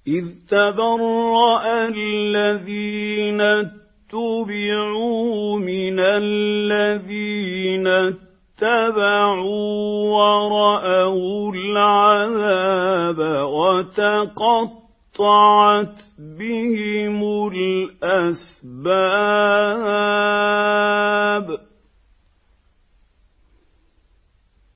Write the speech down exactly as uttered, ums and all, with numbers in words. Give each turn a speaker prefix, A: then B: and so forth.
A: إذ تبرأ الذين اتبعوا من الذين اتبعوا ورأوا العذاب وتقطعت بهم الأسباب